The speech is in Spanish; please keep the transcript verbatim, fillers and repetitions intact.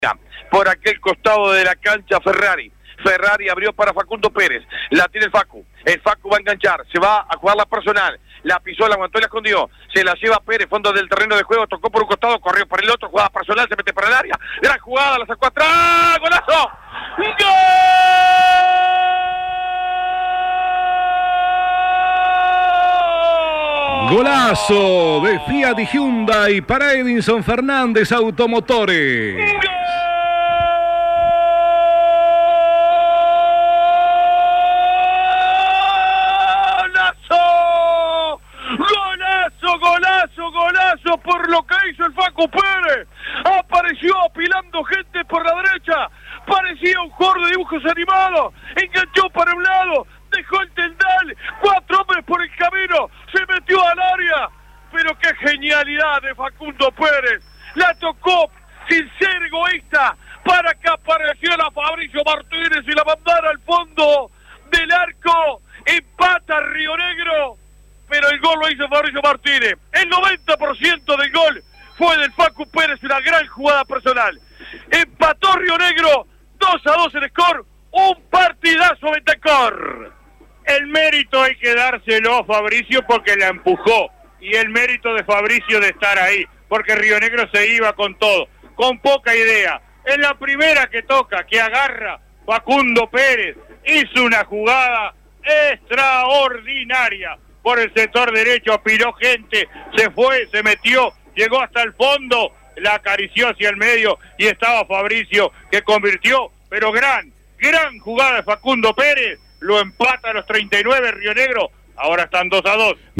Por aquel costado de la cancha Ferrari. Ferrari abrió para Facundo Pérez. La tiene el Facu. El Facu va a enganchar. Se va a jugar la personal. La pisó, la aguantó y la escondió. Se la lleva Pérez, fondo del terreno de juego. Tocó por un costado, corrió por el otro. Jugada personal, se mete para el área. Gran jugada, la sacó atrás. ¡Golazo! ¡Gol! Golazo de Fiat y Hyundai para Edinson Fernández Automotores. Golazo, golazo, golazo por lo que hizo el Facu Pérez. Apareció apilando gente por la derecha. Parecía un jugador de dibujos animados. Enganchó para un lado, dejó el tendal. Cuatro hombres por el camino. Se metió al área. Pero qué genialidad de Facundo Pérez. La tocó sin ser egoísta para que apareciera Fabricio Martínez y la mandara al fondo del arco. Empata Río Negro. Pero el gol lo hizo Fabricio Martínez. El noventa por ciento del gol fue del Facu Pérez, una gran jugada personal. Empató Río Negro, dos a dos el score, un partidazo Betacor. El mérito hay que dárselo a Fabricio porque la empujó. Y el mérito de Fabricio de estar ahí, porque Río Negro se iba con todo, con poca idea. En la primera que toca, que agarra Facundo Pérez, hizo una jugada extraordinaria. Por el sector derecho, apiló gente, se fue, se metió, llegó hasta el fondo, la acarició hacia el medio y estaba Fabricio que convirtió, pero gran, gran jugada de Facundo Pérez, lo empata a los treinta y nueve Río Negro, ahora están dos a dos.